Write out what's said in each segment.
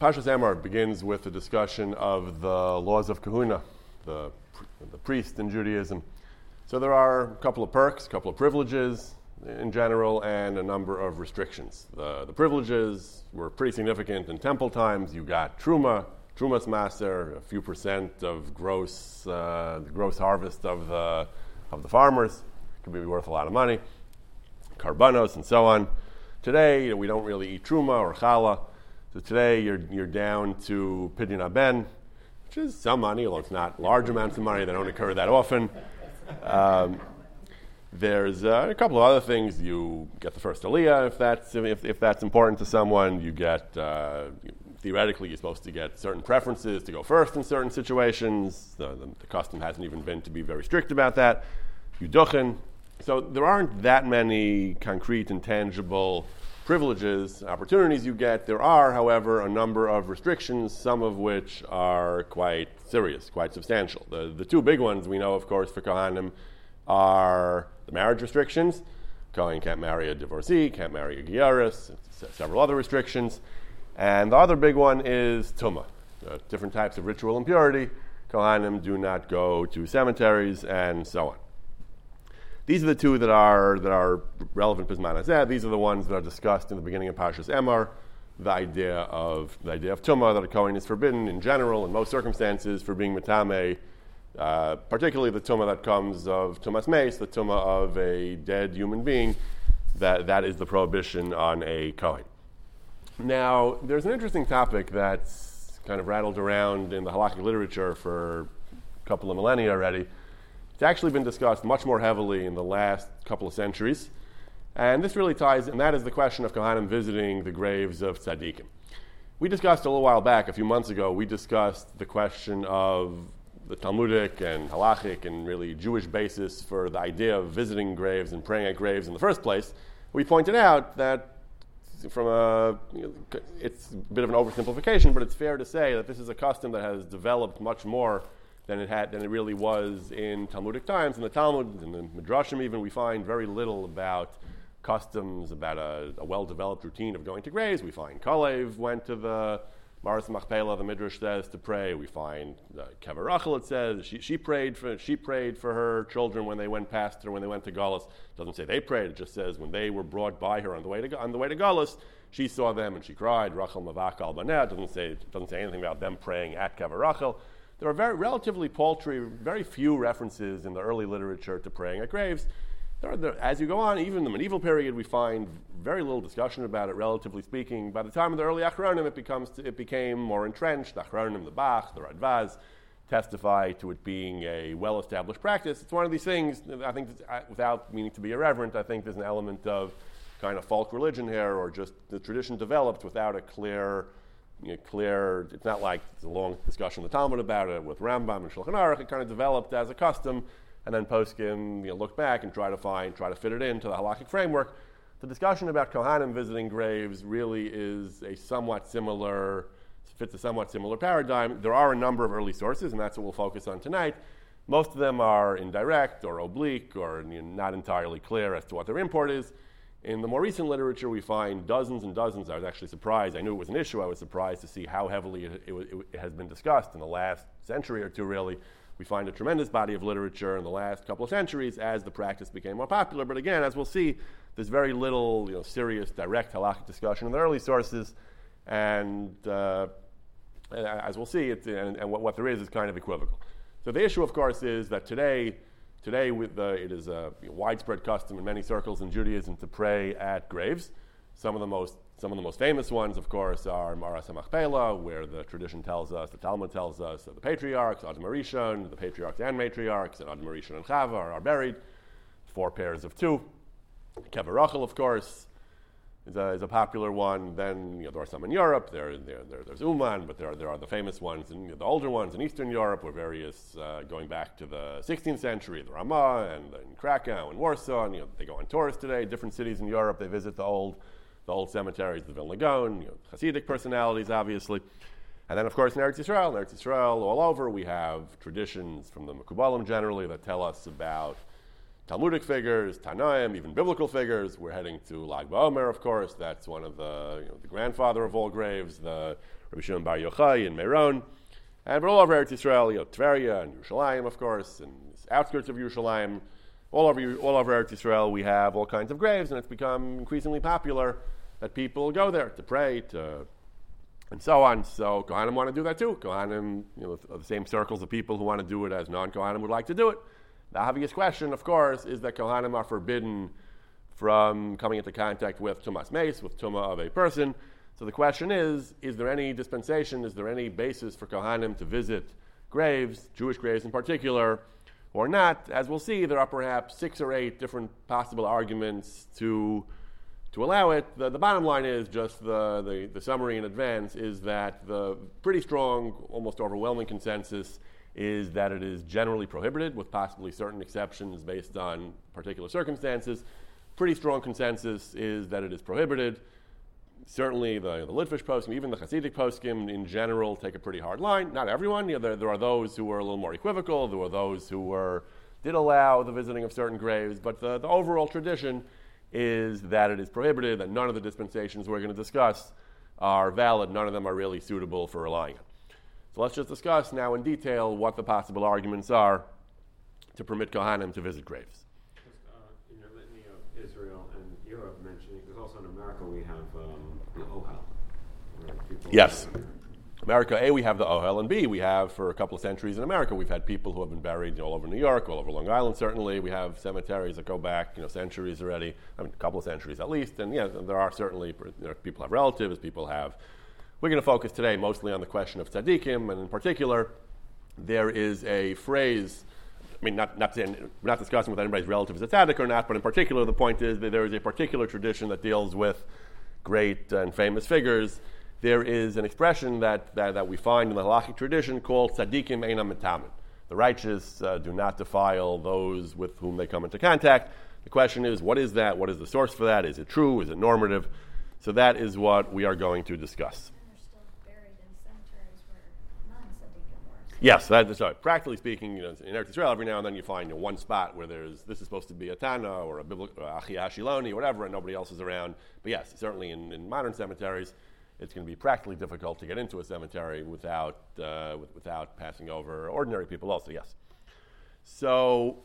Parshas Emor begins with a discussion of the laws of kahuna, the priest in Judaism. So there are a couple of perks, a couple of privileges in general, and a number of restrictions. The privileges were pretty significant in temple times. You got trumas maser, a few percent of gross harvest of the farmers. It could be worth a lot of money. Karbanos and so on. Today we don't really eat truma or challah. So today you're down to pidyon haben, which is some money, although it's not large amounts of money. They don't occur that often. There's a couple of other things. You get the first aliyah if that's important to someone. You get theoretically you're supposed to get certain preferences to go first in certain situations. The custom hasn't even been to be very strict about that. You duchen. So there aren't that many concrete and tangible privileges, opportunities you get. There are, however, a number of restrictions, some of which are quite serious, quite substantial. The two big ones we know, of course, for Kohanim are the marriage restrictions. Kohen can't marry a divorcee, can't marry a giyaris, several other restrictions. And the other big one is tumah, different types of ritual impurity. Kohanim do not go to cemeteries and so on. These are the two that are relevant Bisman Hazeh. These are the ones that are discussed in the beginning of Parshas Emor. The idea of tumah, that a kohen is forbidden in general in most circumstances for being metame, particularly the tumah that comes of tumas meis, the tumah of a dead human being. That is the prohibition on a kohen. Now, there's an interesting topic that's kind of rattled around in the halakhic literature for a couple of millennia already. It's actually been discussed much more heavily in the last couple of centuries. And this really ties, and that is the question of Kohanim visiting the graves of tzaddikim. We discussed a little while back, a few months ago, we discussed the question of the Talmudic and halakhic and really Jewish basis for the idea of visiting graves and praying at graves in the first place. We pointed out that it's a bit of an oversimplification, but it's fair to say that this is a custom that has developed much more than it really was in Talmudic times. In the Talmud, in the Midrashim even, we find very little about customs, about a well-developed routine of going to graves. We find Kalev went to the Maras Machpelah, the Midrash says, to pray. We find Kever Rachel, it says, she prayed for her children when they went past her, when they went to Galus. It doesn't say they prayed, it just says when they were brought by her on the way to Galus, she saw them and she cried, Rachel Mavak al Baneh. It doesn't say anything about them praying at Kever Rachel. There are relatively paltry, very few references in the early literature to praying at graves. As you go on, even in the medieval period, we find very little discussion about it, relatively speaking. By the time of the early Achronim, it became more entrenched. The Achronim, the Bach, the Radvaz, testify to it being a well-established practice. It's one of these things, I think, without meaning to be irreverent, I think there's an element of kind of folk religion here, or just the tradition developed without a clear, it's not like it's a long discussion in the Talmud about it with Rambam and Shulchan Aruch. It kind of developed as a custom, and then poskim look back and try to fit it into the halakhic framework. The discussion about Kohanim visiting graves really fits a somewhat similar paradigm. There are a number of early sources, and that's what we'll focus on tonight. Most of them are indirect or oblique or not entirely clear as to what their import is. In the more recent literature, we find dozens and dozens. I was actually surprised. I knew it was an issue. I was surprised to see how heavily it has been discussed in the last century or two, really. We find a tremendous body of literature in the last couple of centuries as the practice became more popular. But again, as we'll see, there's very little serious, direct halakhic discussion in the early sources. And as we'll see, what there is kind of equivocal. So the issue, of course, is that Today, it is a widespread custom in many circles in Judaism to pray at graves. Some of the most famous ones, of course, are Maras Machpelah, where the tradition tells us, the Talmud tells us, that the patriarchs, Adam Rishon, the patriarchs and matriarchs, and Adam Rishon and Chava are buried, 4 pairs of 2. Kever Rachel, of course, is a popular one. Then there are some in Europe. There's Uman, but there are the famous ones, and the older ones in Eastern Europe were various, going back to the 16th century, the Ramah and in Krakow and Warsaw. And, they go on tours today, different cities in Europe. They visit the old cemeteries, the Vilna Gaon, Hasidic personalities, obviously. And then, of course, in Eretz Yisrael all over, we have traditions from the Mekubalim generally that tell us about Talmudic figures, Tanaim, even biblical figures. We're heading to Lag BaOmer, of course. That's one of the grandfather of all graves, the Rabbi Shimon Bar Yochai in Meron. But all over Eretz Yisrael, Tveria and Yerushalayim, of course, and the outskirts of Yerushalayim. All over Eretz Yisrael, we have all kinds of graves, and it's become increasingly popular that people go there to pray, and so on. So Kohanim want to do that too. Kohanim, the same circles of people who want to do it as non-Kohanim would like to do it. The obvious question, of course, is that Kohanim are forbidden from coming into contact with Tumas Meis, with Tumah of a person. So the question is there any dispensation, is there any basis for Kohanim to visit graves, Jewish graves in particular, or not? As we'll see, there are perhaps 6 or 8 different possible arguments to allow it. The bottom line is just the summary in advance is that the pretty strong, almost overwhelming consensus is that it is generally prohibited, with possibly certain exceptions based on particular circumstances. Pretty strong consensus is that it is prohibited. Certainly the Litvish poskim, even the Hasidic poskim in general, take a pretty hard line. Not everyone. There are those who were a little more equivocal. There were those who did allow the visiting of certain graves. But the overall tradition is that it is prohibited, that none of the dispensations we're going to discuss are valid. None of them are really suitable for relying on. So let's just discuss now in detail what the possible arguments are to permit Kohanim to visit graves. In your litany of Israel and Europe mentioning, because also in America we have the Ohel. Yes. America, A, we have the Ohel, and B, we have, for a couple of centuries in America, we've had people who have been buried all over New York, all over Long Island, certainly. We have cemeteries that go back, centuries already, a couple of centuries at least. And there are certainly, people have relatives, people have. We're going to focus today mostly on the question of tzaddikim, and in particular, there is a phrase, we're not discussing whether anybody's relative is a tzaddik or not, but in particular, the point is that there is a particular tradition that deals with great and famous figures. There is an expression that we find in the halachic tradition called tzaddikim einam mitamin. The righteous do not defile those with whom they come into contact. The question is, what is that? What is the source for that? Is it true? Is it normative? So that is what we are going to discuss. Yes, that's right. Practically speaking, in Eretz Yisrael, every now and then you find one spot where this is supposed to be a Tana or a biblical Achi Ashiloni or whatever, and nobody else is around. But yes, certainly in modern cemeteries, it's going to be practically difficult to get into a cemetery without passing over ordinary people. Also, yes. So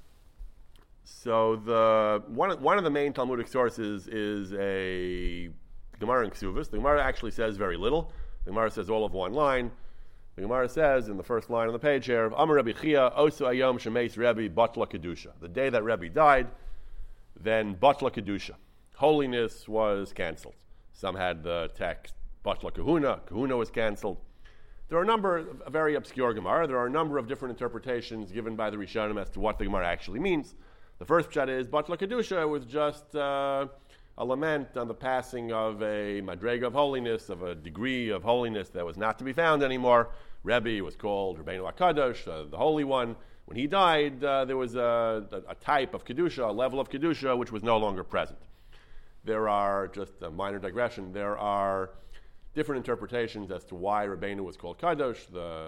the one of the main Talmudic sources is a Gemara in Ksuvos. The Gemara actually says very little. The Gemara says all of one line. The Gemara says in the first line on the page here, Amar Rabbi Chia, Osu Ayom Shemeis Rebbe Batla Kedusha. The day that Rebbe died, then Batla Kedusha. Holiness was canceled. Some had the text Batla Kahuna. Kahuna was canceled. There are a number of very obscure Gemara. There are a number of different interpretations given by the Rishonim as to what the Gemara actually means. The first pshat is Batla Kedusha was just a lament on the passing of a madrega of holiness, of a degree of holiness that was not to be found anymore. Rebbe was called Rabbeinu HaKadosh, the Holy One. When he died, there was a type of Kedusha, a level of Kedusha, which was no longer present. There are, just a minor digression, there are different interpretations as to why Rabbeinu was called Kadosh.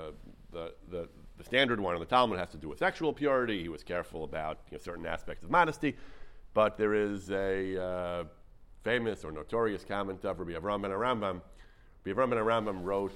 The standard one in the Talmud has to do with sexual purity. He was careful about certain aspects of modesty. But there is a famous or notorious comment of Rabbi Avraham ben Arambam. Rabbi Avraham ben Arambam wrote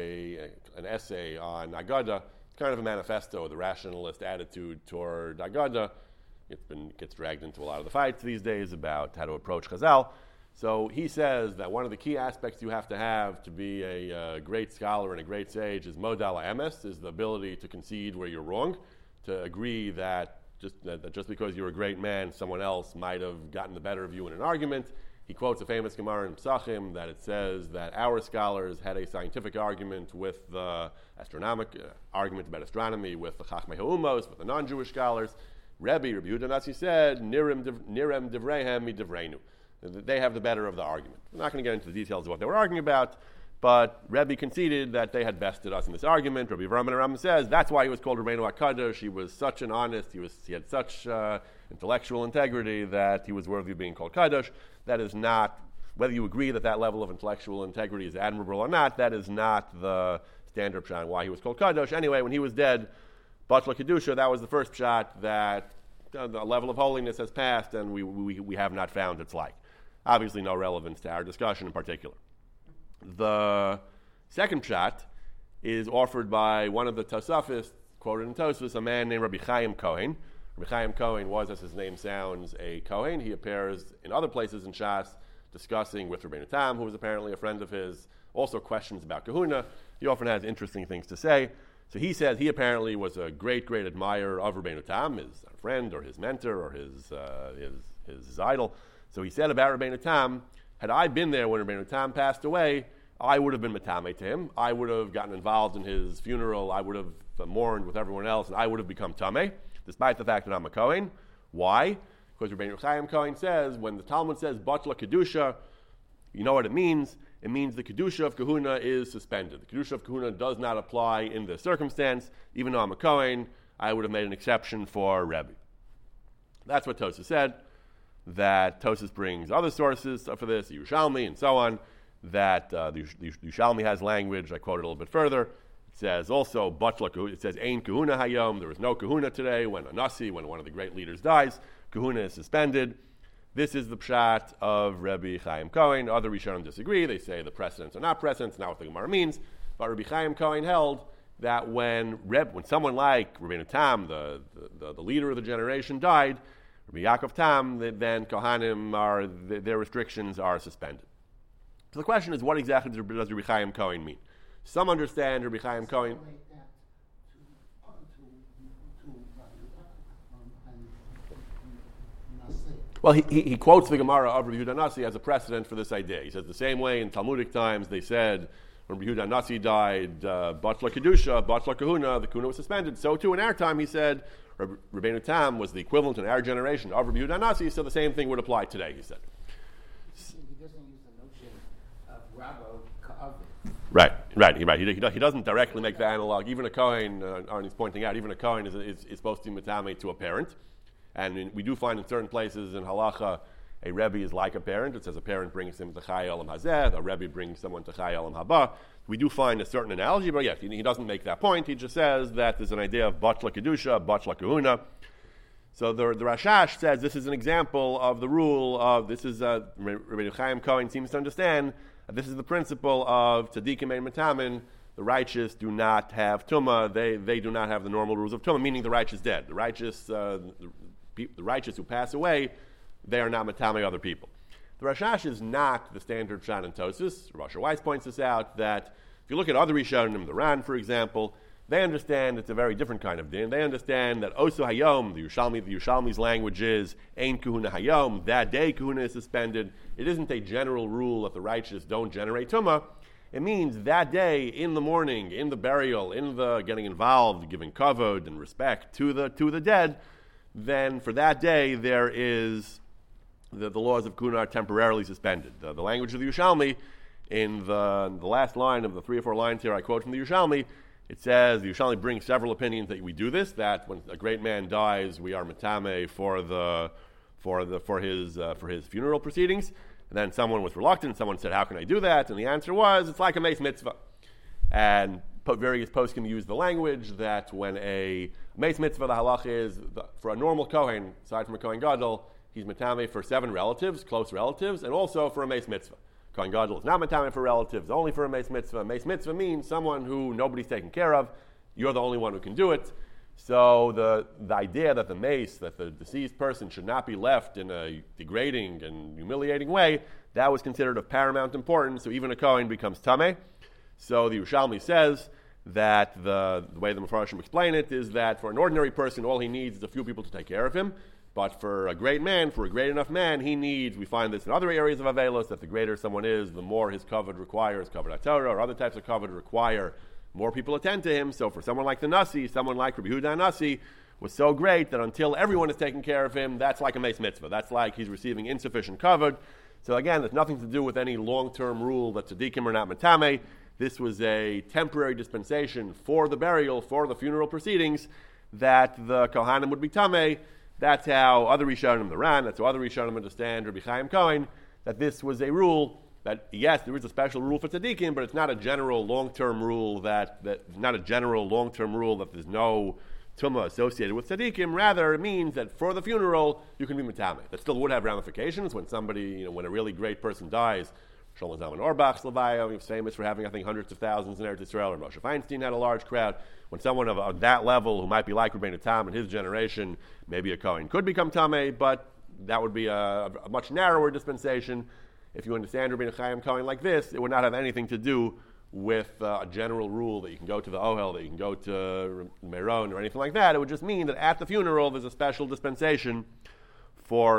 an essay on Agada. It's kind of a manifesto, the rationalist attitude toward Agada. It gets dragged into a lot of the fights these days about how to approach Chazal. So he says that one of the key aspects you have to be a great scholar and a great sage is modal emes, is the ability to concede where you're wrong, to agree that just because you're a great man, someone else might have gotten the better of you in an argument. He quotes a famous Gemara in Pesachim that it says that our scholars had a scientific argument with the astronomic argument about astronomy with the Chachmei Ha'umos, with the non-Jewish scholars. Rabbi Yehuda Nasi said, Nirem divreihem midivreinu. They have the better of the argument. I'm not going to get into the details of what they were arguing about, but Rebbe conceded that they had bested us in this argument. Rabbi Avraham ben Arambam says that's why he was called Rabbeinu HaKadosh. He was such an honest, he had such intellectual integrity that he was worthy of being called Kadosh. That is not, whether you agree that level of intellectual integrity is admirable or not, that is not the standard pshat why he was called Kadosh. Anyway, when he was dead, Batla Kedusha, that was the first pshat that a level of holiness has passed, and we have not found its like. Obviously, no relevance to our discussion in particular. The second pshat is offered by one of the Tosafists, quoted in Tosfos, a man named Rabbi Chaim Kohen. Rabbi Chaim Kohen was, as his name sounds, a Kohen. He appears in other places in Shas discussing with Rabbeinu Tam, who was apparently a friend of his, also questions about kahuna. He often has interesting things to say. So he says he apparently was a great, great admirer of Rabbeinu Tam, his friend or his mentor or his idol. So he said about Rabbeinu Tam, had I been there when Rabbeinu Tam passed away, I would have been matame to him. I would have gotten involved in his funeral. I would have mourned with everyone else, and I would have become tameh, despite the fact that I'm a Kohen. Why? Because Rabbeinu Chaim Kohen says, when the Talmud says Batla Kedusha, you know what it means? It means the Kedusha of Kahuna is suspended. The Kedusha of Kahuna does not apply in this circumstance. Even though I'm a Kohen, I would have made an exception for Rebbe. That's what Tosfos said. That Tosfos brings other sources for this, Yerushalmi and so on, that the Yerushalmi has language. I quote it a little bit further. It says also, Batla Kahuna, it says, Ein Kahuna Hayom, there is no Kahuna today when a Nasi, when one of the great leaders dies, Kahuna is suspended. This is the pshat of Rabbi Chaim Kohen. Other Rishonim disagree. They say the precedents are not precedents, not what the Gemara means. But Rabbi Chaim Kohen held that when someone like Rabbeinu Tam, the leader of the generation, died, Rabbi Yaakov Tam, then Kohanim their restrictions are suspended. So the question is, what exactly does Rabbi Chaim Kohen mean? Some understand Rabbi Chaim Kohen. Well, he quotes the Gemara of Rabbi Yehuda Nasi as a precedent for this idea. He says the same way in Talmudic times they said when Rabbi Yehuda Nasi died, Batla Kedusha, Batla Kahuna, the Kahuna was suspended. So too in our time he said Rabbeinu Tam was the equivalent in our generation of Rabbi Yehuda Nasi, so the same thing would apply today, he said. He doesn't use the notion of Rabbo Ka'avit. Right. He doesn't directly make the analog. Even a Kohen, Arnie's pointing out, even a Kohen is supposed to be matame to a parent. And we do find in certain places in halacha, a Rebbe is like a parent. It says a parent brings him to Chai Olam Hazeh, a Rebbe brings someone to Chai Olam Haba. We do find a certain analogy, but yes, he doesn't make that point. He just says that there's an idea of Batla Kedusha, Batla Kahuna. So the Rashash says this is an example of the rule of, this is, Rabbi Chaim Kohen seems to understand, this is the principle of Tzadikim and Matamin. The righteous do not have Tumah. They do not have the normal rules of Tumah, meaning the righteous dead. The righteous who pass away, they are not matame other people. The Rashash is not the standard pshat in Tosfos. Rasha Weiss points this out, that if you look at other Rishonim, the Ran, for example, they understand it's a very different kind of din. They understand that Osu Hayom, the Yerushalmi's language is Ein Kahuna Hayom, that day Kahuna is suspended. It isn't a general rule that the righteous don't generate Tumah. It means that day, in the morning, in the burial, in the getting involved, giving kavod and respect to the dead, then for that day there is the laws of Kahuna are temporarily suspended. The language of the Yerushalmi, in the last line of the 3 or 4 lines here, I quote from the Yerushalmi, it says, the Yerushalmi brings several opinions that we do this, that when a great man dies, we are matame for his funeral proceedings. And then someone was reluctant, someone said, how can I do that? And the answer was, it's like a meis mitzvah. And various poskim use the language that when a meis mitzvah, the halach is, for a normal Kohen, aside from a Kohen Gadol, he's matame for 7 relatives, close relatives, and also for a meis mitzvah. Kohen Gadol is not matame for relatives, only for a meis mitzvah. Meis mitzvah means someone who nobody's taken care of. You're the only one who can do it. So the idea that the deceased person should not be left in a degrading and humiliating way, that was considered of paramount importance. So even a Kohen becomes tameh. So the Yerushalmi says that the way the Mefarshim explain it is that for an ordinary person, all he needs is a few people to take care of him. But for a great man, for a great enough man, we find this in other areas of Avelos, that the greater someone is, the more his kavod requires, kavod HaTorah or other types of kavod require more people attend to him. So for someone like the Nasi, someone like Rabbi Yehuda Nasi, was so great that until everyone is taking care of him, that's like a meis mitzvah. That's like he's receiving insufficient kavod. So again, there's nothing to do with any long-term rule that tzaddikim are not matame. This was a temporary dispensation for the burial, for the funeral proceedings, that the Kohanim would be tameh. That's how other Rishonim, the Ran, that's how other Rishonim understand Rabbi Chaim Kohen, that this was a rule that, yes, there is a special rule for tzaddikim, but it's not a general long-term rule that there's no tumah associated with tzaddikim. Rather, it means that for the funeral, you can be metame. That still would have ramifications when somebody, when a really great person dies. Shlomo Zalman Auerbach's Levaya, he was famous for having, I think, hundreds of thousands in Eretz Yisrael, or Moshe Feinstein had a large crowd. When someone of that level, who might be like Rabbeinu Tam in his generation, maybe a Kohen could become Tameh, but that would be a much narrower dispensation. If you understand Rabbeinu Chaim Kohen like this, it would not have anything to do with a general rule that you can go to the Ohel, that you can go to Meron, or anything like that. It would just mean that at the funeral, there's a special dispensation for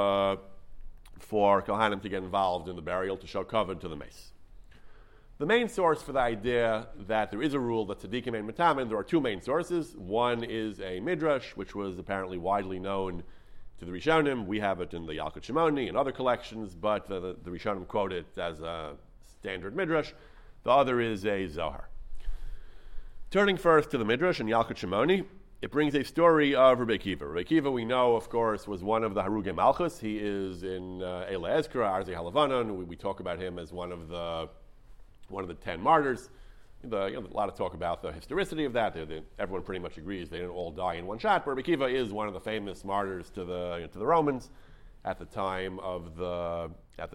Kohanim to get involved in the burial, to show kavod to the mace. The main source for the idea that there is a rule that tzaddikim ein metamin, there are two main sources. One is a midrash, which was apparently widely known to the Rishonim. We have it in the Yalkut Shimoni and other collections, but the Rishonim quote it as a standard midrash. The other is a Zohar. Turning first to the midrash in Yalkut Shimoni, it brings a story of Rabbi Akiva. Rabbi Akiva, we know, of course, was one of the Harugei Malchus. He is in Eila Ezkra, Arzei Halavanon. We talk about him as one of the 10 martyrs. A lot of talk about the historicity of that. Everyone pretty much agrees they didn't all die in one shot. But Rabbi Akiva is one of the famous martyrs to the Romans after the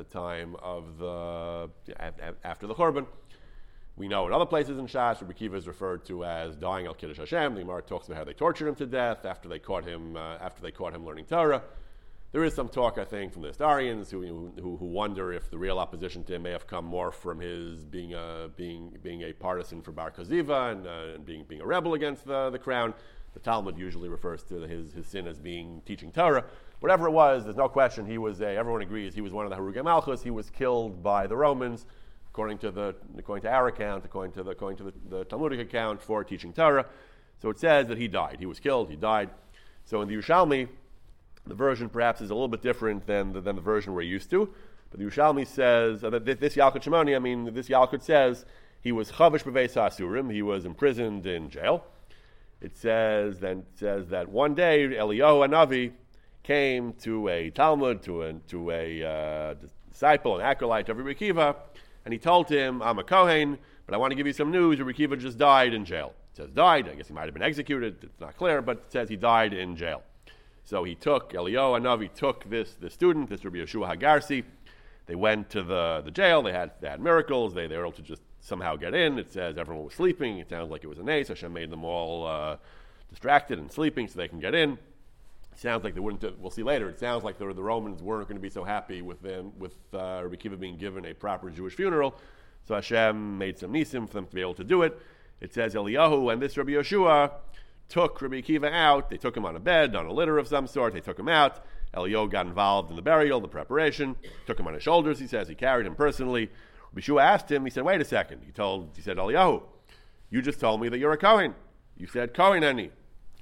Churban. We know in other places in Shas, Rabbi Akiva is referred to as dying al Kiddush Hashem. The Gemara talks about how they tortured him to death after they caught him learning Torah. There is some talk, I think, from the historians who wonder if the real opposition to him may have come more from his being a partisan for Bar Koziva and being a rebel against the crown. The Talmud usually refers to his sin as being teaching Torah. Whatever it was, there's no question everyone agrees he was one of the Harugei Malchus. He was killed by the Romans, according to our account, according to the Talmudic account, for teaching Torah. So it says that he died. He was killed. He died. So in the Yerushalmi, the version perhaps is a little bit different than the version we're used to. But the Yerushalmi says that this Yalkut Shimoni, this Yalkut says he was chavish b'veis ha'asurim. He was imprisoned in jail. It says that one day Eliyahu Hanavi came to a Talmud, to a disciple, an acolyte of Rabbi Akiva, and he told him, I'm a Kohen, but I want to give you some news. Rabbi Akiva just died in jail. It says died. I guess he might have been executed. It's not clear, but it says he died in jail. So Eliyahu Hanavi took this student, this Rabbi Yeshua Hagarsi. They went to the jail. They had miracles. They were able to just somehow get in. It says everyone was sleeping. It sounds like it was an ace. Hashem made them all distracted and sleeping so they can get in. It sounds like they wouldn't. We'll see later. It sounds like the Romans weren't going to be so happy with Rabbi Akiva being given a proper Jewish funeral. So Hashem made some nisim for them to be able to do it. It says Eliyahu and this Rabbi Yeshua took Rabbi Akiva out. They took him on a bed, on a litter of some sort. They took him out. Eliyahu got involved in the burial, the preparation. Took him on his shoulders, he says. He carried him personally. Rabbi Yeshua asked him, he said, wait a second. He said, Eliyahu, you just told me that you're a Kohen. You said Kohen any.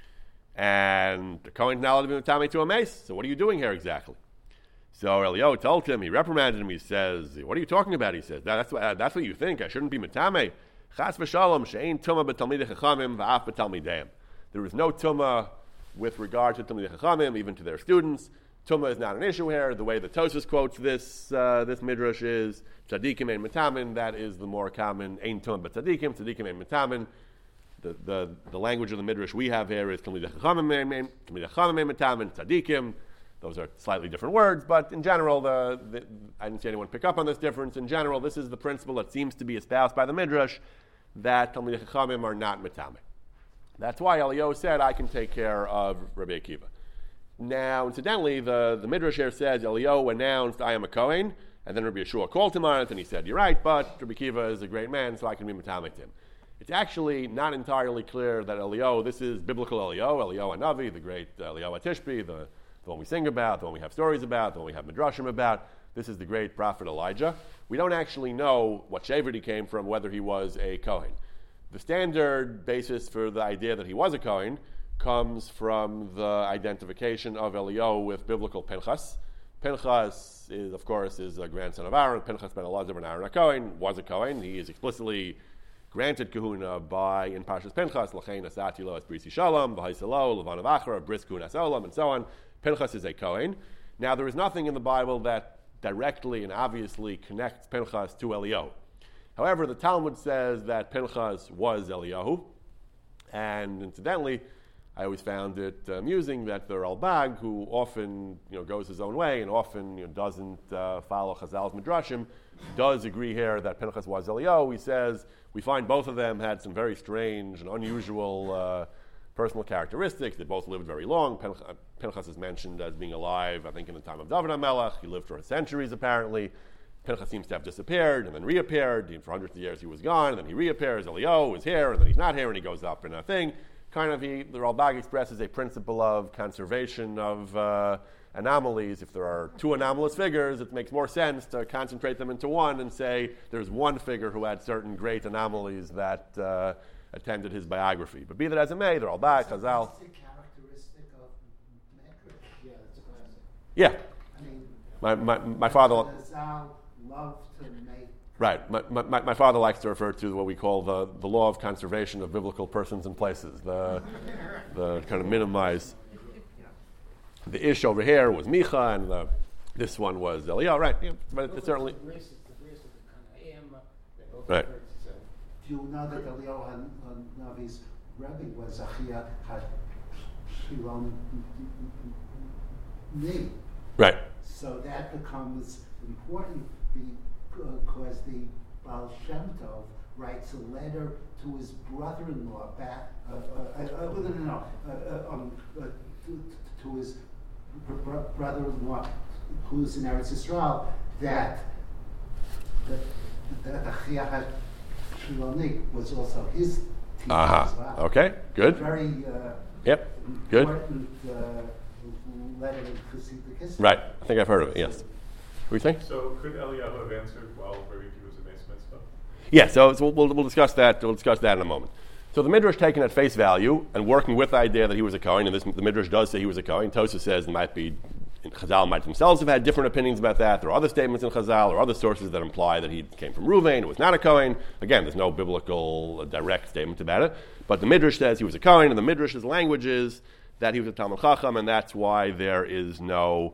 And the Kohen's now allowed to be Matame to a mace. So what are you doing here exactly? So Eliyahu told him, he reprimanded him. He says, what are you talking about? He says, that's what you think. I shouldn't be Matame. Chas v'shalom she'ein tumah b'talmidei chachamim v'af b'talmideim. There is no tumah with regard to Talmidei Chachamim, even to their students. Tumah is not an issue here. The way the Tosfos quotes this midrash is tzaddikim ein metamin. That is the more common ein tumah but tzaddikim ein metamin. The language of the midrash we have here is Talmidei Chachamim ein metamin, tzaddikim. Those are slightly different words, but in general, I didn't see anyone pick up on this difference. In general, this is the principle that seems to be espoused by the midrash, that Talmidei Chachamim are not metamin. That's why Eliyahu said, I can take care of Rabbi Akiva. Now, incidentally, the Midrash here says, Eliyahu announced, I am a Kohen, and then Rabbi Yeshua called him on it, and he said, you're right, but Rabbi Akiva is a great man, so I can be Matamik to him. It's actually not entirely clear that Eliyahu, this is biblical Eliyahu Hanavi, the great Eliyahu Tishbi, the one we sing about, the one we have stories about, the one we have Midrashim about. This is the great prophet Elijah. We don't actually know what Shevet he came from, whether he was a Kohen. The standard basis for the idea that he was a Kohen comes from the identification of Eliyahu with biblical Pinchas. Pinchas is, of course, a grandson of Aaron. Pinchas ben Elazar ben Aaron HaKohen was a Kohen. He is explicitly granted kahuna in Parshas Pinchas, L'chein asati lo es brisi shalom, v'haiselo, levan avachar, bris kuhunas olam, and so on. Pinchas is a Kohen. Now, there is nothing in the Bible that directly and obviously connects Pinchas to Eliyahu. However, the Talmud says that Pinchas was Eliyahu, and incidentally, I always found it amusing that the Ralbag, who often goes his own way and often doesn't follow Chazal's Midrashim, does agree here that Pinchas was Eliyahu. He says, we find both of them had some very strange and unusual personal characteristics. They both lived very long. Pinchas is mentioned as being alive, I think, in the time of David HaMelech. He lived for centuries, apparently. Pinchas seems to have disappeared and then reappeared. For hundreds of years he was gone, and then he reappears. Eliyahu is here, and then he's not here, and he goes up in a thing. The Ralbag expresses a principle of conservation of anomalies. If there are two anomalous figures, it makes more sense to concentrate them into one and say there's one figure who had certain great anomalies that attended his biography. But be that as it may, the Ralbag, Chazal. That's a characteristic of Medrash. Yeah, that's a classic. Yeah. I mean, my father. Chazal loved to make. Right. My father likes to refer to what we call the law of conservation of biblical persons and places. The kind of minimize. The Ish over here was Micha, and this one was Eliyahu. Right. Yeah, but it's certainly. The grace of the kind of they both Right. Do you know that Eliyahu Navi's Rebbe was Achia Hashiloni? Right. So that becomes important because the Baal Shem Tov writes a letter to his brother-in-law back, to his brother-in-law who's in Eretz Yisrael, that Achia Hashiloni was also his teacher as well. Okay. Good. Very Yep. Good. important letter in Hasidic history. Right. I think I've heard of it. Yes. What do you think? So could Eliyahu have answered while Rabbi Akiva was a Beis Mitzvah? Yeah, so we'll discuss that. We'll discuss that in a moment. So the Midrash taken at face value and working with the idea that he was a Kohen, and the Midrash does say he was a Kohen. Tosha says Chazal might themselves have had different opinions about that. There are other statements in Chazal or other sources that imply that he came from Ruvain, was not a Kohen. Again, there's no biblical direct statement about it. But the Midrash says he was a Kohen, and the Midrash's language is that he was a Talmud Chacham, and that's why there was no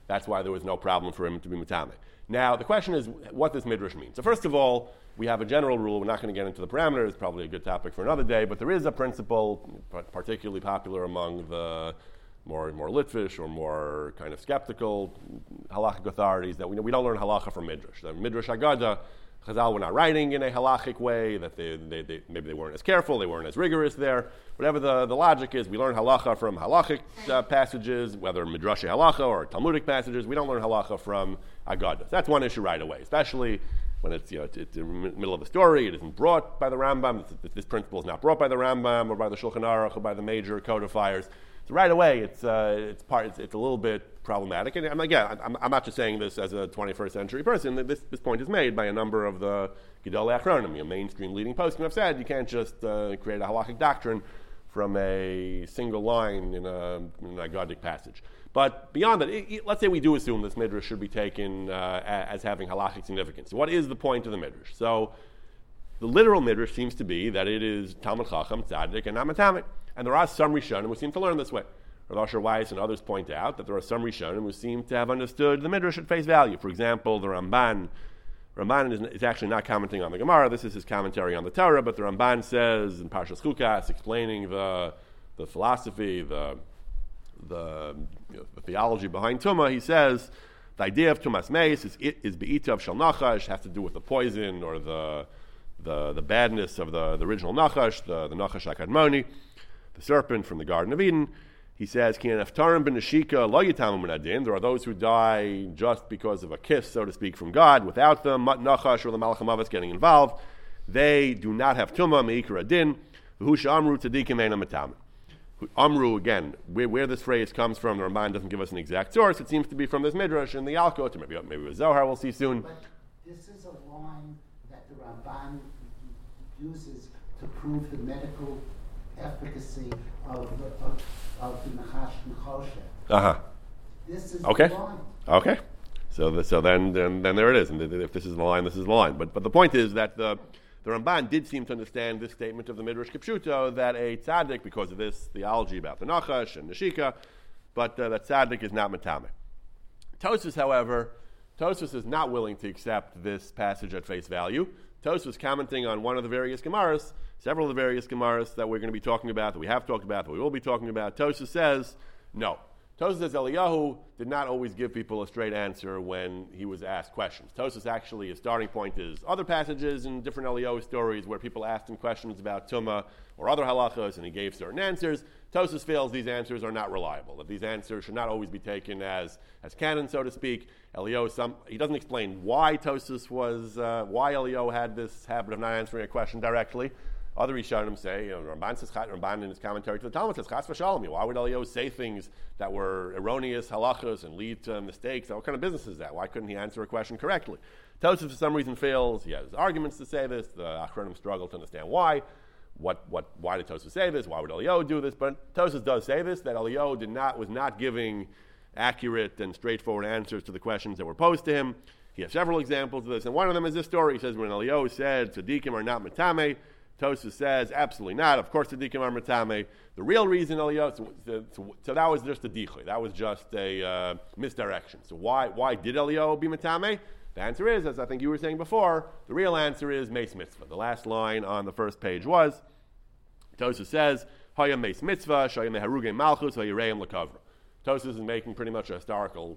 problem for him to be Matame. Now, the question is, what does Midrash mean? So first of all, we have a general rule. We're not going to get into the parameters, probably a good topic for another day, but there is a principle particularly popular among the more Litvish or more kind of skeptical halachic authorities that we don't learn halacha from Midrash. The Midrash Agada, Chazal were not writing in a halachic way, that maybe they weren't as careful, they weren't as rigorous there. Whatever the logic is, we learn halacha from halachic passages, whether Midrash halacha or Talmudic passages. We don't learn halacha from Agada. That's one issue right away, especially when it's in the middle of the story. It isn't brought by the Rambam. This principle is not brought by the Rambam or by the Shulchan Aruch or by the major codifiers. So right away, it's a little bit problematic. And I'm not just saying this as a 21st century person. This point is made by a number of the Gedolei Achronim, mainstream leading poskim have said you can't just create a halachic doctrine from a single line in an Agadic passage. But beyond that, let's say we do assume this Midrash should be taken as having halachic significance. So what is the point of the Midrash? So the literal Midrash seems to be that it is Talmud Chacham, Tzaddik, and not Matame. And there are some Rishonim who seem to learn this way. Rav Asher Weiss and others point out that there are some Rishonim who seem to have understood the Midrash at face value. For example, the Ramban is actually not commenting on the Gemara. This is his commentary on the Torah, but the Ramban says in Parshas Chukas, explaining the philosophy, the theology behind Tumah, he says the idea of Tumas Meis is Be'ita of Shel Nachash, has to do with the poison or the badness of the original Nachash, the Nachash HaKadmoni, the serpent from the Garden of Eden. He says, there are those who die just because of a kiss, so to speak, from God, without the Nachash or the Malach HaMavet getting involved. They do not have Tumah, Me'ikar Adin, V'husha Amru Tzadikim Eina Matame. Amru, again, where this phrase comes from, the Ramban doesn't give us an exact source. It seems to be from this Midrash in the Yalkut, or maybe with Zohar, we'll see soon. But this is a line that the Ramban uses to prove the medical efficacy of the Nachash Nechoshet. This is okay. the line. Okay. So then there it is. And if this is the line, this is the line. But the point is that the Ramban did seem to understand this statement of the Midrash Kipshuto that a tzaddik, because of this theology about the Nachash and Neshika, but that tzaddik is not Matame. Tosfos, however, is not willing to accept this passage at face value. Tosfos commenting on one of the various Gemaras, several of the various Gemaras that we're going to be talking about, that we have talked about, that we will be talking about. Tosfos says, no. Tosfos says Eliyahu did not always give people a straight answer when he was asked questions. Tosfos actually, his starting point is other passages in different Eliyahu stories where people asked him questions about Tumah or other halachos, and he gave certain answers. Tosfos feels these answers are not reliable, that these answers should not always be taken as canon, so to speak. Eliyahu, he doesn't explain why Tosfos was, why Eliyahu had this habit of not answering a question directly. Other Rishonim say, Ramban in his commentary to the Talmud says, Chas v'shalom, why would Eliyahu say things that were erroneous halachos and lead to mistakes? What kind of business is that? Why couldn't he answer a question correctly? Tosfos for some reason fails. He has arguments to say this. The Achronim struggle to understand why. Why did Tosfos say this? Why would Eliyahu do this? But Tosfos does say this, that Eliyahu was not giving accurate and straightforward answers to the questions that were posed to him. He has several examples of this, and one of them is this story. He says, when Eliyahu said, tzaddikim are not metame, Tosfos says, absolutely not. Of course, tzaddikim are metame. The real reason Eliyahu, so that was just a dichay. That was just a misdirection. So why did Eliyahu be metame? The answer is, as I think you were saying before, the real answer is meis mitzvah. The last line on the first page was, Tosfos says, Haya meis mitzvah, shaya meharugei malchus, hayireim lekavra. Tosfos is making pretty much a historical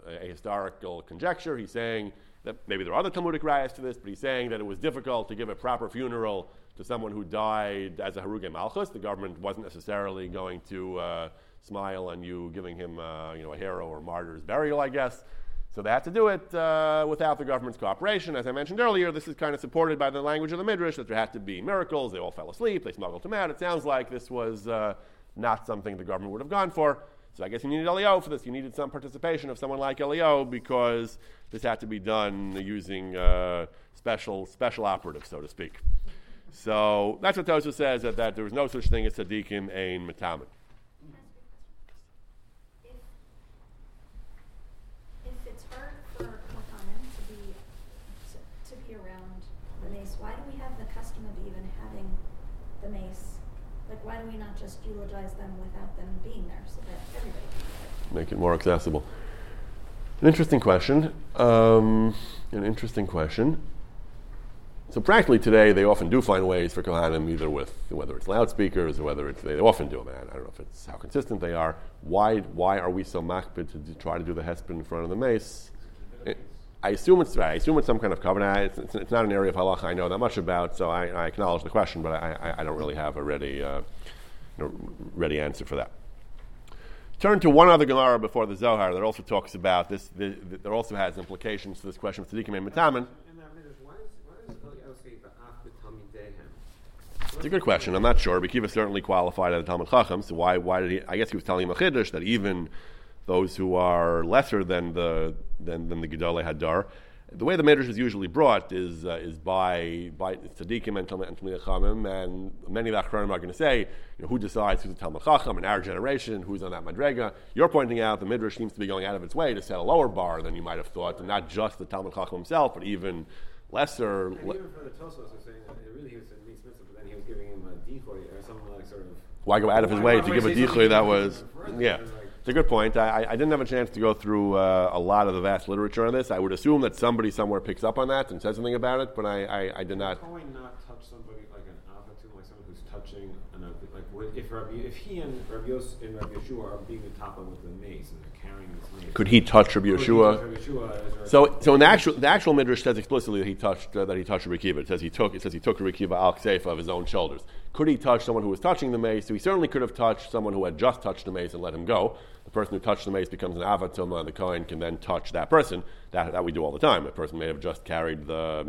conjecture. He's saying that maybe there are other Talmudic rayas to this, but he's saying that it was difficult to give a proper funeral to someone who died as a harugei malchus. The government wasn't necessarily going to smile on you giving him a hero or martyr's burial, I guess. So they had to do it without the government's cooperation. As I mentioned earlier, this is kind of supported by the language of the Midrash, that there had to be miracles. They all fell asleep. They smuggled him out. It sounds like this was not something the government would have gone for. So I guess you needed Eliyahu for this. You needed some participation of someone like Eliyahu, because this had to be done using special operatives, so to speak. So that's what Tosfos says, that there was no such thing as tzaddikim ein metamen. If it's hard for Kohanim to be around the mace, why do we have the custom of even having the mace? Like, why do we not just eulogize them without them being there, so that everybody can do it? Make it more accessible. An interesting question. So practically today, they often do find ways for Kohanim, either with whether it's loudspeakers or whether it's, they often do it. I don't know if it's how consistent they are. Why are we so makbid to try to do the hesped in front of the mace? I assume it's some kind of covenant. It's not an area of halacha I know that much about, so I acknowledge the question, but I don't really have a ready answer for that. Turn to one other Gemara before the Zohar that also talks about this. That also has implications to this question of tzaddikim and metamen. It's a good question. I'm not sure. Bikiva certainly qualified as a Talmud Chacham, so why did he? I guess he was telling him a chiddush that even those who are lesser than the Gedolei Hadar, the way the Midrash is usually brought is by tzaddikim and Talmidei Chachamim, and many of the Achronim are going to say, who decides who's a Talmid Chacham in our generation, who's on that madrega. You're pointing out the Midrash seems to be going out of its way to set a lower bar than you might have thought, and not just the Talmid Chacham himself, but even lesser. And even for the Tosfos, was saying that it really was a meat mitzvah, but then he was giving him a decoy or something like sort of. Why go out of his way to give a decoy that was? Yeah. It's a good point. I didn't have a chance to go through a lot of the vast literature on this. I would assume that somebody somewhere picks up on that and says something about it, but I did not. Can Kohen not touch somebody like an avatum, like someone who's touching if he and Rabbi Yeshua are being the top of with the mace and they're carrying this mace? Could he touch Rabbi Yeshua? So in the actual Midrash says explicitly that he touched Rabbi Akiva. It says he took Rabbi Akiva al kseifa of his own shoulders. Could he touch someone who was touching the mace? So he certainly could have touched someone who had just touched the mace and let him go. The person who touched the mace becomes an avatum, and the Kohen can then touch that person. That we do all the time. A person may have just carried the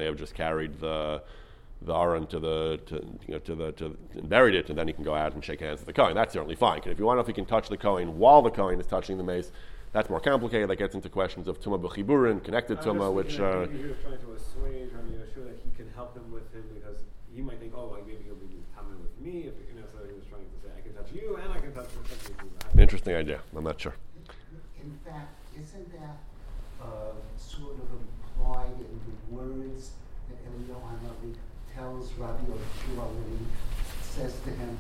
aron and buried it, and then he can go out and shake hands with the Kohen. That's certainly fine. If you want to know if he can touch the Kohen while the Kohen is touching the mace, that's more complicated. That gets into questions of Tumah b'chiburin, connected Tumah, which. He was trying to assuage Rabbi Yeshua that he can help him with him because he might think, maybe he'll be coming with me. So he was trying to say, I can touch you and I can touch you. Interesting idea. I'm not sure. In fact, isn't that sort of implied in the words that Eliyahu Hanavi tells Rabbi Yeshua when he says to him,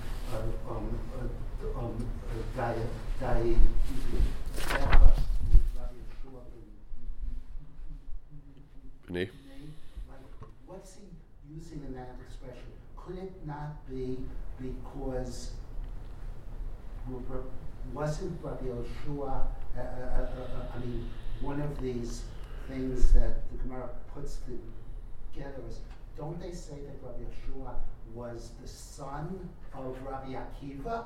what's he could it not be because wasn't Rabbi Yehoshua, one of these things that the Gemara puts together is, don't they say that Rabbi Yehoshua was the son of Rabbi Akiva?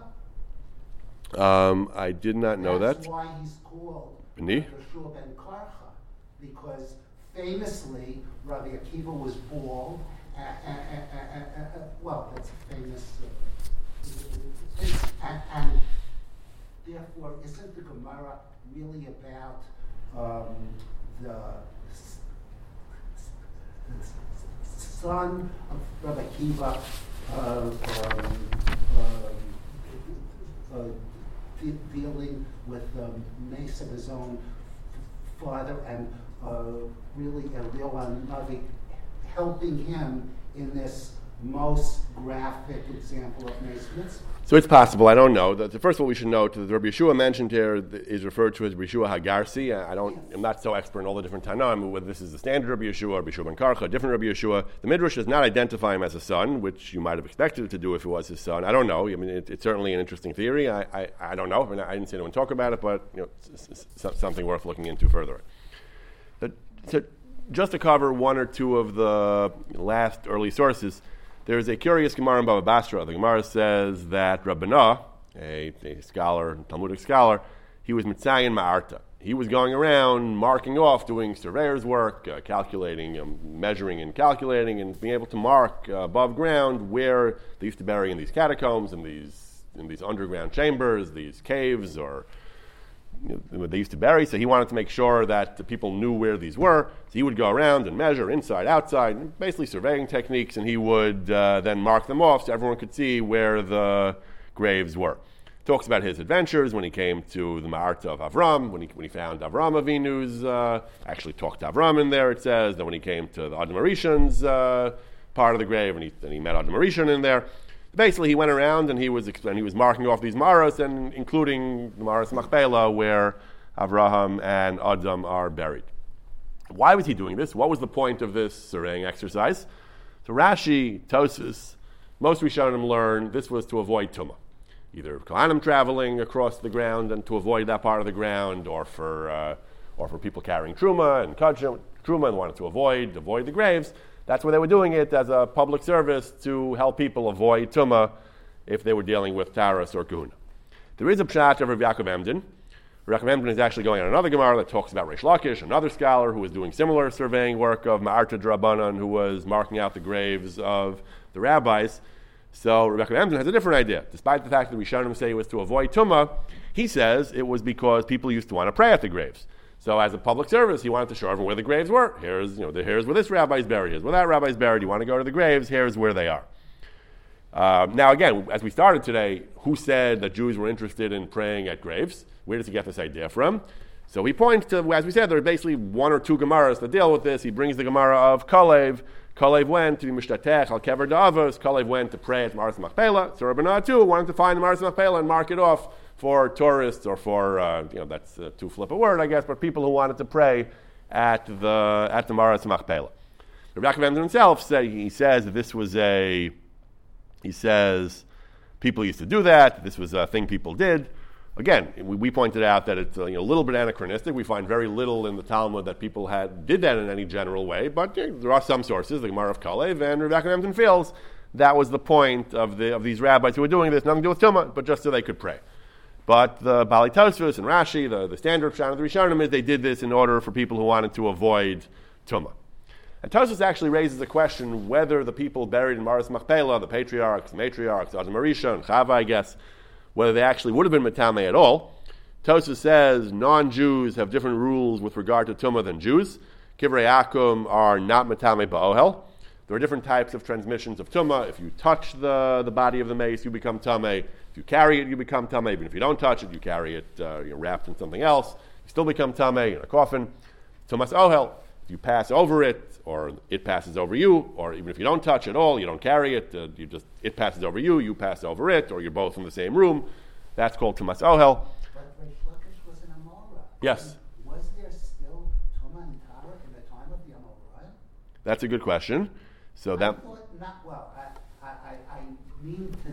I did not know that. That's why he's called B'ni? Rabbi Yehoshua ben Karcha, because famously Rabbi Akiva was bald, well, that's a famous, and therefore, isn't the Gemara really about the son of Rabbi Akiva dealing with the mace of his own father and really Eliyahu Navi helping him in this most graphic example of mace mitzvah? So it's possible. I don't know. First of all, we should note that the Rabbi Yehoshua mentioned here is referred to as Rabbi Yehoshua Hagarsi. I'm not so expert in all the different Tanaim, whether this is the standard Rabbi Yehoshua, Rabbi Yehoshua ben Karcha, different Rabbi Yehoshua. The Midrash does not identify him as a son, which you might have expected it to do if it was his son. I don't know. I mean, it's certainly an interesting theory. I don't know. I didn't see anyone talk about it, but it's something worth looking into further. So just to cover one or two of the last early sources, there's a curious Gemara in Baba Basra. The Gemara says that Rabbana, a scholar, Talmudic scholar, he was Mitzayin Ma'arta. He was going around marking off, doing surveyor's work, calculating, measuring and calculating, and being able to mark above ground where they used to bury in these catacombs, in these underground chambers, these caves, or they used to bury. So he wanted to make sure that the people knew where these were. So he would go around and measure inside, outside, basically surveying techniques, and he would then mark them off so everyone could see where the graves were. Talks about his adventures when he came to the Ma'arta of Avram, when he found Avram Avinu's, actually talked to Avram in there, it says. Then when he came to the Adam Arishan's part of the grave, and he met Adam Arishan in there. Basically, he went around and he was marking off these maros, and including the Maras Machpelah, where Avraham and Adam are buried. Why was he doing this? What was the point of this surveying exercise? So Rashi, Tosfos, most Rishonim learn this was to avoid Tumah. Either Kohanim traveling across the ground and to avoid that part of the ground, or for people carrying Truma and Kachim, Truma and wanted to avoid the graves. That's why they were doing it, as a public service to help people avoid Tumah if they were dealing with Taras or Kahuna. There is a pshat of Rav Yaakov Emden. Rav Yaakov Emden is actually going on another Gemara that talks about Reish Lakish, another scholar who was doing similar surveying work of Ma'arta D'Rabbanan, who was marking out the graves of the rabbis. So Rav Yaakov Emden has a different idea. Despite the fact that Rishonim say it was to avoid Tumah, he says it was because people used to want to pray at the graves. So as a public service, he wanted to show everyone where the graves were. Here's where this rabbi is buried. Here's where that rabbi is buried. You want to go to the graves? Here's where they are. Now again, as we started today, who said that Jews were interested in praying at graves? Where does he get this idea from? So he points to, as we said, there are basically one or two Gemaras that deal with this. He brings the Gemara of Kalev. Kalev went to be Mishtatech al Kever D'Avos. Kalev went to pray at Maras Machpelah. So Rabbanah too wanted to find the Maras Machpelah and mark it off for tourists, or for, that's too flip a word, I guess, but people who wanted to pray at the Maras Machpelah. Rabbi Yaakov Emden himself says that this was people used to do that. This was a thing people did. Again, we pointed out that it's a little bit anachronistic. We find very little in the Talmud that people did that in any general way, but there are some sources, the Gemara of Kalev, and Rabbi Yaakov Emden feels that was the point of these rabbis who were doing this, nothing to do with Tumah, but just so they could pray. But the Bali Tosfos and Rashi, the standard pshat of the Rishonim, is they did this in order for people who wanted to avoid Tumah. And Tosfos actually raises the question whether the people buried in Maras Machpelah, the patriarchs, matriarchs, Adam Arisha, and Chava, I guess, whether they actually would have been Matame at all. Tosfos says non-Jews have different rules with regard to Tumah than Jews. Kivrei Akum are not Matame Ba'ohel. There are different types of transmissions of Tumah. If you touch the body of the mace, you become Tameh. If you carry it, you become Tameh. Even if you don't touch it, you carry it wrapped in something else, you still become Tameh in a coffin. Tumas Ohel, if you pass over it, or it passes over you, or even if you don't touch it at all, you don't carry it, it passes over you, you pass over it, or you're both in the same room, that's called Tumas Ohel. But Reish Lakish was an Amorah. Yes. Was there still Tumah and Tarek in the time of the Amorah? That's a good question. So I that... thought not, well, I mean to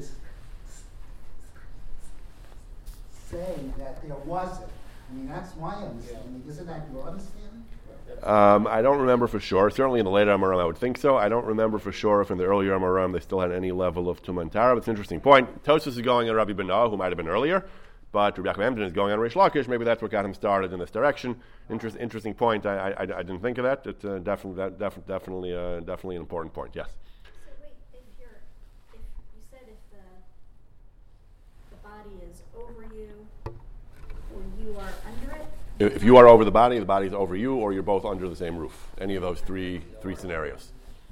say that there wasn't. I mean, that's my understanding. Isn't that your understanding? I don't remember for sure. Certainly in the later Amoram, I would think so. I don't remember for sure if in the earlier Amoram they still had any level of Tumah and Tara. It's an interesting point. Tosfos is going on Rabbi Benah, who might have been earlier, but Rabbi Yaakov Emden is going on Reish Lakish. Maybe that's what got him started in this direction. Interesting point. I didn't think of that. It's definitely an important point. Yes. So wait, if you said if the body is over you, or you are under it. If you are over the body is over you, or you're both under the same roof. Any of those three scenarios.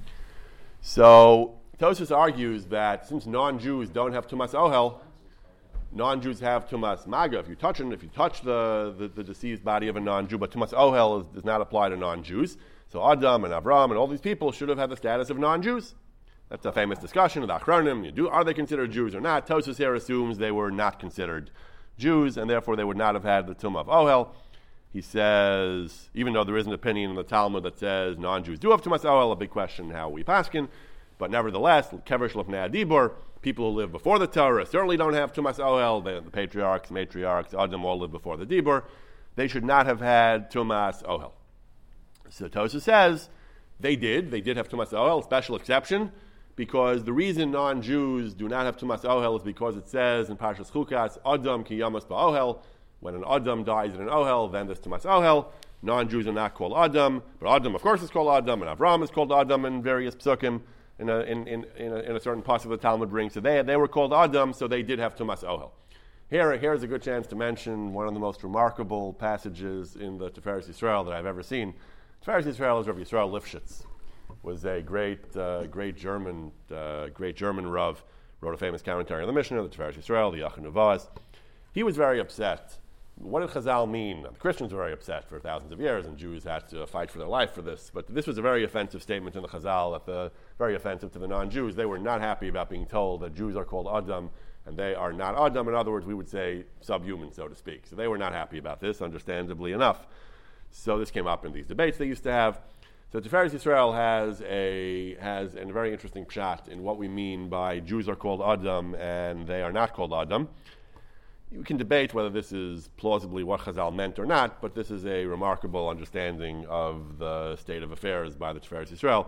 So Tosfos argues that since non-Jews don't have Tumas Ohel, non-Jews have Tumas Maga. If you touch the deceased body of a non-Jew, but Tumas Ohel does not apply to non-Jews. So Adam and Avram and all these people should have had the status of non-Jews. That's a famous discussion of the Achronim. Are they considered Jews or not? Tosfos here assumes they were not considered Jews, and therefore they would not have had the Tumah of Ohel. He says, even though there is an opinion in the Talmud that says non-Jews do have Tumas Ohel, a big question how we paskin, but nevertheless, Kevesh Lefnei Adibur, people who live before the Torah certainly don't have Tumas Ohel. The patriarchs, matriarchs, Adam all live before the Dibur. They should not have had Tumas Ohel. So Tosfos says they did have Tumas Ohel, special exception, because the reason non-Jews do not have Tumas Ohel is because it says in Parshas Chukas, Adam ki yamas ba'ohel. When an Adam dies in an Ohel, then there's Tumas Ohel. Non-Jews are not called Adam, but Adam, of course, is called Adam, and Avram is called Adam in various psukim in a certain part of the Talmud brings. So they were called Adam, so they did have Tumas Ohel. Here's a good chance to mention one of the most remarkable passages in the Tiferes Yisrael that I've ever seen. Tiferes Yisrael is Rav Yisrael Lifshitz, was a great German Rav, wrote a famous commentary on the Mishnah, the Tiferes Yisrael, the Yachin Uvas. He was very upset. What did Chazal mean? The Christians were very upset for thousands of years, and Jews had to fight for their life for this. But this was a very offensive statement in the Chazal, very offensive to the non-Jews. They were not happy about being told that Jews are called Adam, and they are not Adam. In other words, we would say subhuman, so to speak. So they were not happy about this, understandably enough. So this came up in these debates they used to have. So Tiferes Yisrael has a very interesting pshat in what we mean by Jews are called Adam and they are not called Adam. You can debate whether this is plausibly what Chazal meant or not, but this is a remarkable understanding of the state of affairs by the Tiferes Yisrael.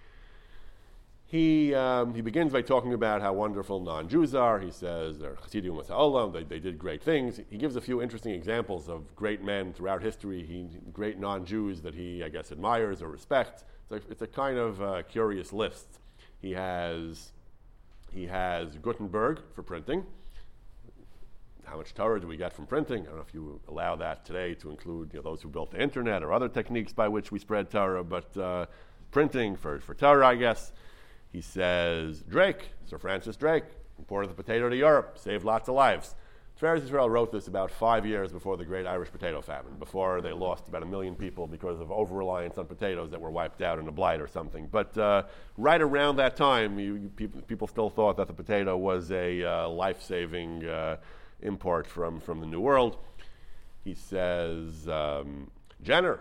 He begins by talking about how wonderful non-Jews are. He says they're Chassidim with Ha'olam, they did great things. He gives a few interesting examples of great men throughout history, great non-Jews that he, I guess, admires or respects. It's a kind of curious list. He has Gutenberg for printing. How much Torah do we get from printing? I don't know if you allow that today to include those who built the internet or other techniques by which we spread Torah, but printing for Torah, I guess. He says Drake, Sir Francis Drake, imported the potato to Europe, saved lots of lives. Tiferes Yisrael wrote this about 5 years before the great Irish potato famine, before they lost about 1 million people because of over-reliance on potatoes that were wiped out in a blight or something. But right around that time, people still thought that the potato was a life-saving import from the New World. He says Jenner,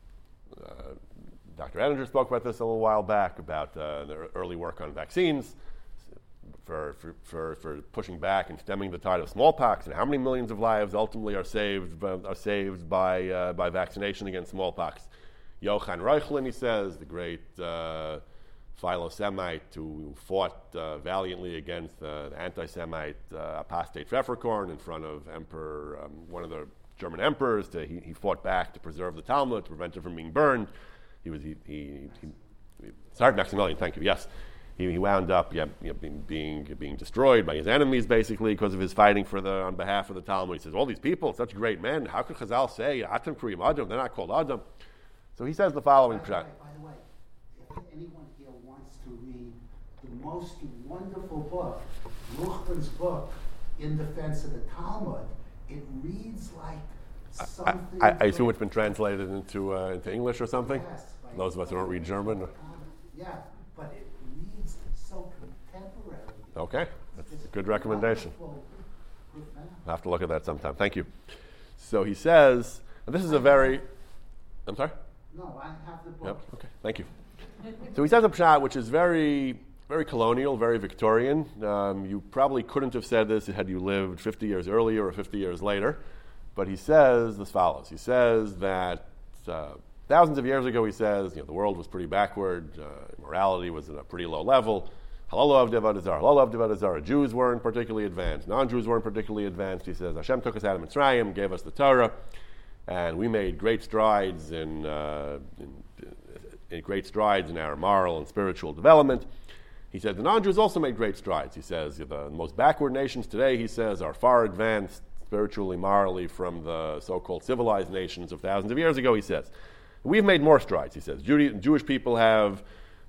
Dr. Edinger spoke about this a little while back, about the early work on vaccines for pushing back and stemming the tide of smallpox, and how many millions of lives ultimately are saved by vaccination against smallpox. Yochanan Reichlin, he says, the great Philo-Semite who fought valiantly against the anti-Semite apostate Pfefferkorn in front of one of the German emperors. He fought back to preserve the Talmud, to prevent it from being burned. Sorry, Maximilian, thank you, yes. He wound up being destroyed by his enemies, basically, because of his fighting on behalf of the Talmud. He says, all these people, such great men, how could Chazal say, Atam Kriyim Adam, they're not called Adam? So he says the following. By the way, if anyone here wants to read the most wonderful book, Ruchlin's book, In Defense of the Talmud, it reads like something... I assume it's been translated into English or something? Yes. Those of us who don't read German? Yeah, but it reads so contemporary. Okay, that's a good recommendation. Wonderful. I'll have to look at that sometime. Thank you. So he says, and this is a very... I'm sorry? No, I have the book. Yep. Okay, thank you. So he says a pshat which is very very colonial, very Victorian. You probably couldn't have said this had you lived 50 years earlier or 50 years later. But he says as follows. He says that thousands of years ago, he says, the world was pretty backward. Morality was at a pretty low level. Halal avodah zarah. Jews weren't particularly advanced. Non-Jews weren't particularly advanced. He says, Hashem took us out of Mitzrayim, gave us the Torah, and we made great strides in our moral and spiritual development. He said the non-Jews also made great strides. He says the most backward nations today, he says, are far advanced spiritually, morally from the so-called civilized nations of thousands of years ago, he says. We've made more strides, he says. Jewish people are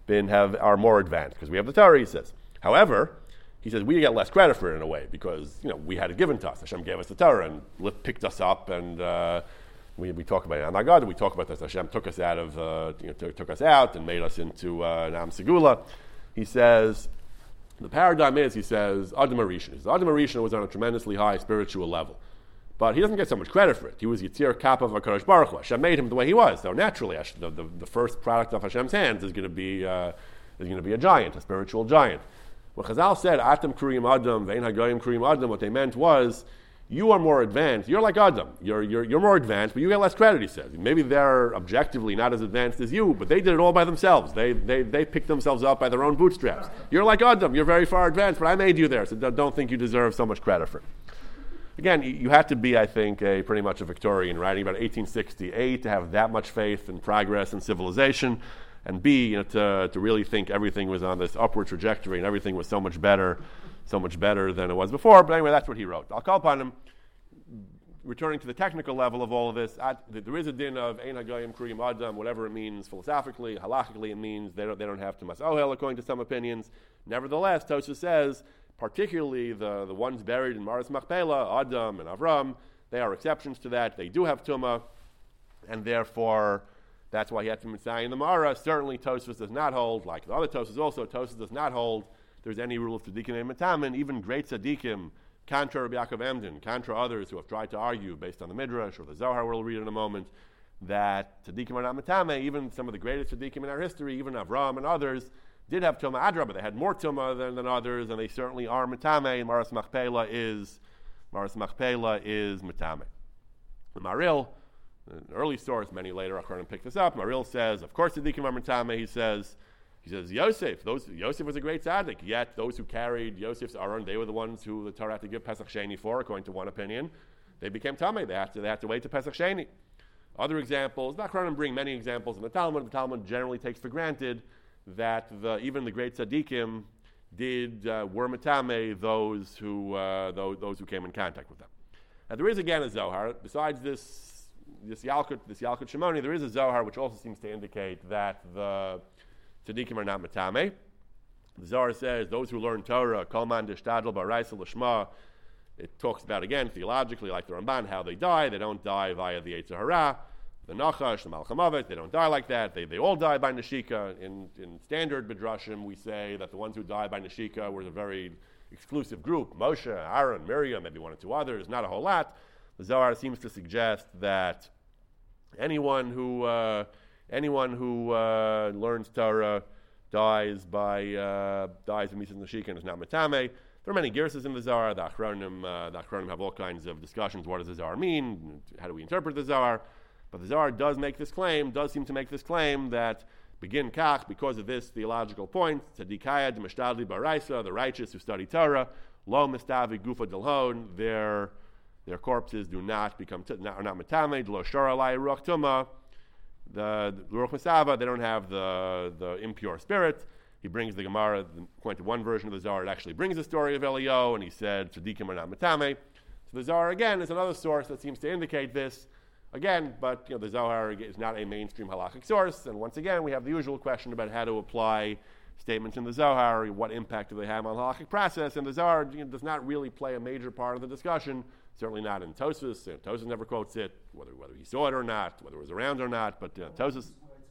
more advanced because we have the Torah, he says. However, he says we get less credit for it in a way because we had it given to us. Hashem gave us the Torah and picked us up, and we talk about it. God, we talk about this. Hashem took us out took us out and made us into an Am Segula. He says the paradigm is, he says, Adam HaRishon. Adam HaRishon was on a tremendously high spiritual level. But he doesn't get so much credit for it. He was Yitzir Kappa v'Kadosh Baruch Hu. Hashem made him the way he was. So naturally, the first product of Hashem's hands is going to be a giant, a spiritual giant. When Chazal said, Atam Kuriyim Adam, Ve'en HaGoyim Kuriyim Adam, what they meant was, you are more advanced. You're like Adam. You're more advanced, but you get less credit, he says. Maybe they're objectively not as advanced as you, but they did it all by themselves. They picked themselves up by their own bootstraps. You're like Adam. You're very far advanced, but I made you there, so don't think you deserve so much credit for it. Again, you had to be, I think, pretty much a Victorian, writing about 1868 to have that much faith in progress and civilization, and B, to really think everything was on this upward trajectory and everything was so much better than it was before. But anyway, that's what he wrote. I'll call upon him. Returning to the technical level of all of this, there is a din of Ein HaGoyim Kuriyim Adam, whatever it means philosophically, halachically, it means they don't have to mas ohel according to some opinions. Nevertheless, Tosfos says, particularly the ones buried in Maras Machpelah, Adam and Avram, they are exceptions to that. They do have tumah, and therefore that's why he had to Mitzay in the Mara. Certainly Tosfos does not hold, like the other Tosfos also, Tosfos does not hold there's any rule of tzaddikim and matamin. Even great tzaddikim, contra Rabbi Yaakov Emden, contra others who have tried to argue based on the Midrash or the Zohar we'll read in a moment, that tzaddikim are not matame. Even some of the greatest tzaddikim in our history, even Avram and others, did have tumah adra, but they had more tumah than others, and they certainly are matame. And Maras Machpelah is matame. The Maril, an early source, many later Achronim picked this up. Maril says, of course tzaddikim are matame. He says Yosef was a great tzaddik, yet those who carried Yosef's Aron, they were the ones who the Torah had to give Pesach Sheni for, according to one opinion. They became tamei. They had to wait to Pesach Sheni. Other examples, the Achronim bring many examples in the Talmud. The Talmud generally takes for granted that even the great tzaddikim were matame those who came in contact with them. Now there is again a Zohar besides this Yalkut Shimoni. There is a Zohar which also seems to indicate that the tzaddikim are not matame. The Zohar says those who learn Torah, Kolman Dishtadl Baraisa Lishma. It talks about again theologically, like the Ramban, how they die. They don't die via the Yetzer Hara, the Nachash, the Malcham Avet. They don't die like that. They all die by Neshika. In standard Midrashim, we say that the ones who die by Neshika were a very exclusive group: Moshe, Aaron, Miriam, maybe one or two others. Not a whole lot. The Zohar seems to suggest that anyone who learns Torah dies with Mitzvah Neshika and is not matame. There are many girsas in the Zohar. The Achronim have all kinds of discussions. What does the Zohar mean? How do we interpret the Zohar? But the Zohar does seem to make this claim that begin kach, because of this theological point, tzadikaya d'mashtadli baraisa, the righteous who study Torah, lo mistavi gufa delhon, their corpses are not matame, lo shara lai ruach tuma, the ruach masava, they don't have the impure spirit. He brings the Gemara, according to one version of the Zohar, it actually brings the story of Eliyahu, and he said, tzaddikim are not matame. So the Zohar, again, is another source that seems to indicate this. Again, but the Zohar is not a mainstream halachic source, and once again, we have the usual question about how to apply statements in the Zohar, what impact do they have on the halachic process, and the Zohar does not really play a major part of the discussion, certainly not in Tosfos. Tosfos never quotes it, whether he saw it or not, whether it was around or not, but Tosfos...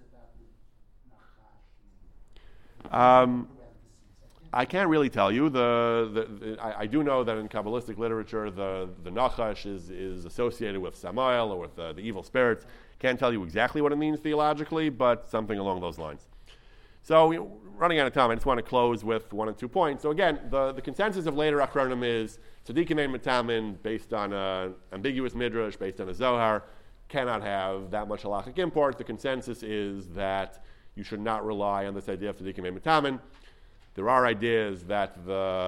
I can't really tell you. I do know that in Kabbalistic literature, the Nachash is associated with Samael or with the evil spirits. Can't tell you exactly what it means theologically, but something along those lines. So we're running out of time. I just want to close with 1 or 2 points. So again, the consensus of later Achronim is tzaddikim ein metamin, based on an ambiguous midrash, based on a Zohar, cannot have that much halachic import. The consensus is that you should not rely on this idea of tzaddikim ein metamin. There are ideas that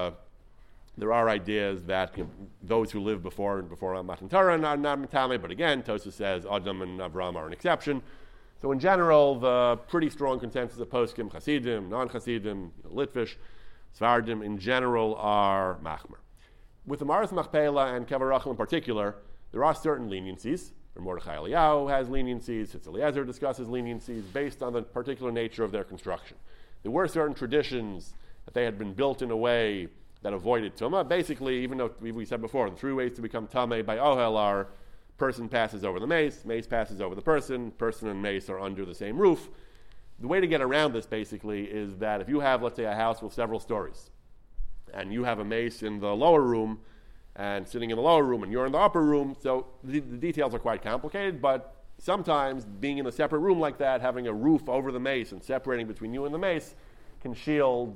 those who live before Matan Torah are not metame, but again, Tosfos says Adam and Avram are an exception. So in general, the pretty strong consensus of poskim, Hasidim, non-Hasidim, Litvish, Svardim in general are machmer. With the Maris Machpelah and Kever Rachel in particular, there are certain leniencies. Mordechai Eliyahu has leniencies. Tzitz Eliezer discusses leniencies based on the particular nature of their construction. There were certain traditions that they had been built in a way that avoided Tumah. Basically, even though we said before, the 3 ways to become Tameh by Ohel are person passes over the mace passes over the person and mace are under the same roof. The way to get around this basically is that if you have, let's say, a house with several stories, and you have a mace in the lower room, and sitting in the lower room, and you're in the upper room, so the details are quite complicated, but sometimes being in a separate room like that, having a roof over the mace and separating between you and the mace, can shield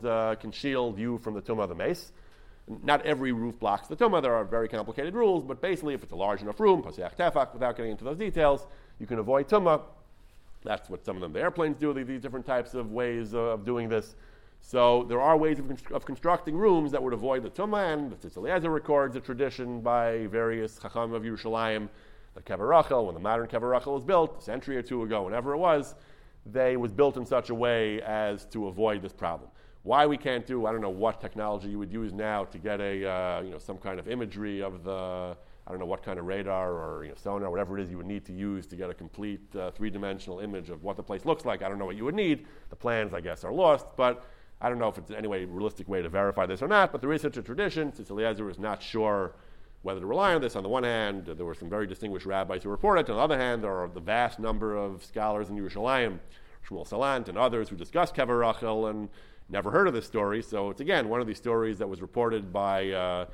you from the tumah of the mace. Not every roof blocks the tumah. There are very complicated rules, but basically, if it's a large enough room, paseach tefach, without getting into those details, you can avoid tumah. That's what some of them, the airplanes do. These different types of ways of doing this. So there are ways of constructing rooms that would avoid the tumah, and the Tzitz Eliezer records a tradition by various chacham of Yerushalayim, the Kever Rachel, when the modern Kever Rachel was built, a century or 2 ago, whenever it was built in such a way as to avoid this problem. Why we can't do, I don't know what technology you would use now to get some kind of imagery of the, I don't know what kind of radar or sonar, whatever it is you would need to use to get a complete 3-dimensional image of what the place looks like. I don't know what you would need. The plans, I guess, are lost, but I don't know if it's any way realistic way to verify this or not, but there is such a tradition. Tzitz Eliezer is not sure whether to rely on this. On the one hand, there were some very distinguished rabbis who reported. On the other hand, there are the vast number of scholars in Yerushalayim, Shmuel Salant and others who discuss Kever Rachel and never heard of this story. So it's again one of these stories that was reported by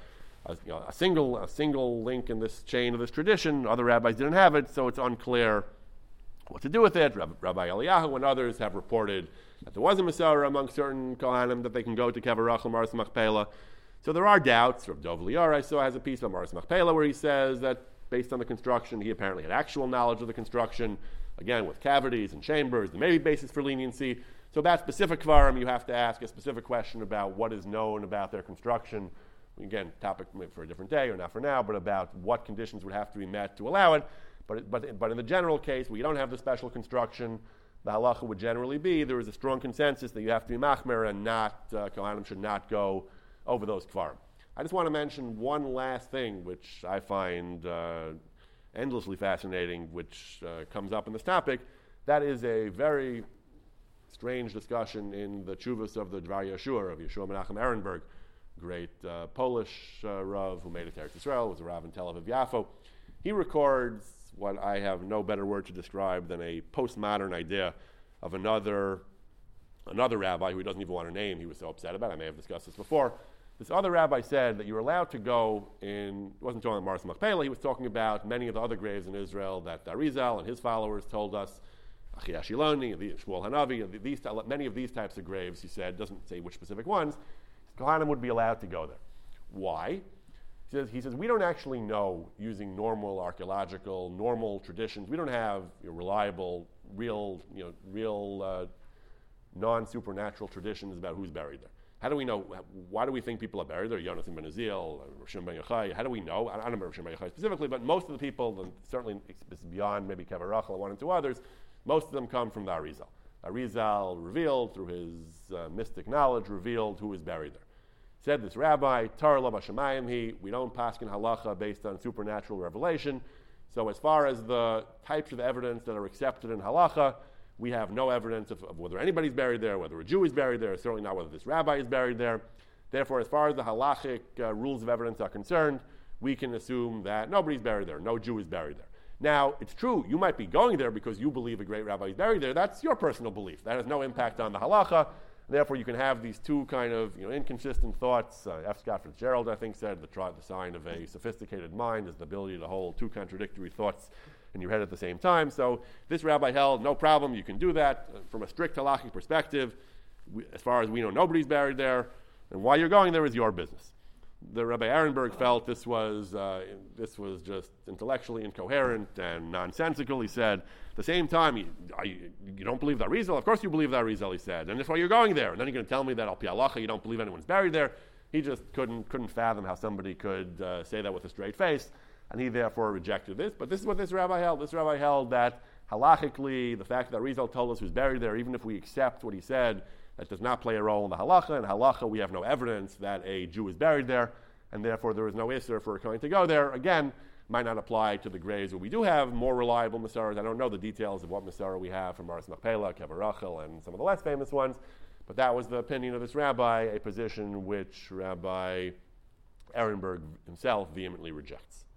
a single link in this chain of this tradition. Other rabbis didn't have it, so it's unclear what to do with it. Rabbi Eliyahu and others have reported that there was a Masorah among certain Kohanim that they can go to Kever Rachel, Maris Machpelah. So there are doubts. Rav Dov Lior I saw has a piece about Maris Machpelah where he says that based on the construction, he apparently had actual knowledge of the construction. Again, with cavities and chambers, there may be basis for leniency. So about specific kvarim, you have to ask a specific question about what is known about their construction. Again, topic for a different day or not for now, but about what conditions would have to be met to allow it. But in the general case, where you don't have the special construction, the halacha would generally be there is a strong consensus that you have to be machmer and not kohanim should not go over those kvarim. I just want to mention one last thing, which I find endlessly fascinating, which comes up in this topic. That is a very strange discussion in the Tshuvos of the Dvar Yeshua of Yeshua Menachem Ehrenberg, great Polish Rav who made it to Eretz Yisrael, was a Rav in Tel Aviv Yafo. He records what I have no better word to describe than a postmodern idea of another rabbi who he doesn't even want to name. He was so upset about it. I may have discussed this before. This other rabbi said that you were allowed to go in, he wasn't talking about Maris Machpelah, he was talking about many of the other graves in Israel that Arizal and his followers told us, Achi Ashiloni, Shmuel Hanavi, many of these types of graves, he said, doesn't say which specific ones, Kohanim would be allowed to go there. Why? He says we don't actually know, using normal archaeological, normal traditions, we don't have reliable, real non-supernatural traditions about who's buried there. How do we know? Why do we think people are buried there? Yonasan ben Azil, Rishon ben Yochai. How do we know? I don't remember Rishon ben Yochai specifically, but most of the people, and certainly it's beyond maybe Kever Rachel and 1 and 2 others, most of them come from the Arizal. Arizal revealed, through his mystic knowledge, revealed who is buried there. Said this rabbi, Torah lo b'shamayim we don't paskin halacha based on supernatural revelation. So as far as the types of evidence that are accepted in halacha, we have no evidence of whether anybody's buried there, whether a Jew is buried there, certainly not whether this rabbi is buried there. Therefore, as far as the halachic rules of evidence are concerned, we can assume that nobody's buried there, no Jew is buried there. Now, it's true, you might be going there because you believe a great rabbi is buried there. That's your personal belief. That has no impact on the halacha. Therefore, you can have these two kind of inconsistent thoughts. F. Scott Fitzgerald, I think, said the sign of a sophisticated mind is the ability to hold two contradictory thoughts in your head at the same time. So this rabbi held, no problem, you can do that. From a strict halachic perspective, as far as we know, nobody's buried there, and why you're going there is your business. The Rabbi Ehrenberg felt this was just intellectually incoherent and nonsensical. He said, at the same time, you don't believe that Arizal? Of course you believe that Arizal, he said, and that's why you're going there. And then you're going to tell me that al pi halacha you don't believe anyone's buried there. He just couldn't fathom how somebody could say that with a straight face, and he therefore rejected this. But this is what this rabbi held. This rabbi held that halachically, the fact that Arizal told us who's buried there, even if we accept what he said, that does not play a role in the halacha. In halacha, we have no evidence that a Jew is buried there, and therefore there is no isser for a kohen to go there. Again, might not apply to the graves, but we do have more reliable masaras. I don't know the details of what masara we have from Maras Machpelah, Kever Rachel, and some of the less famous ones, but that was the opinion of this rabbi, a position which Rabbi Ehrenberg himself vehemently rejects.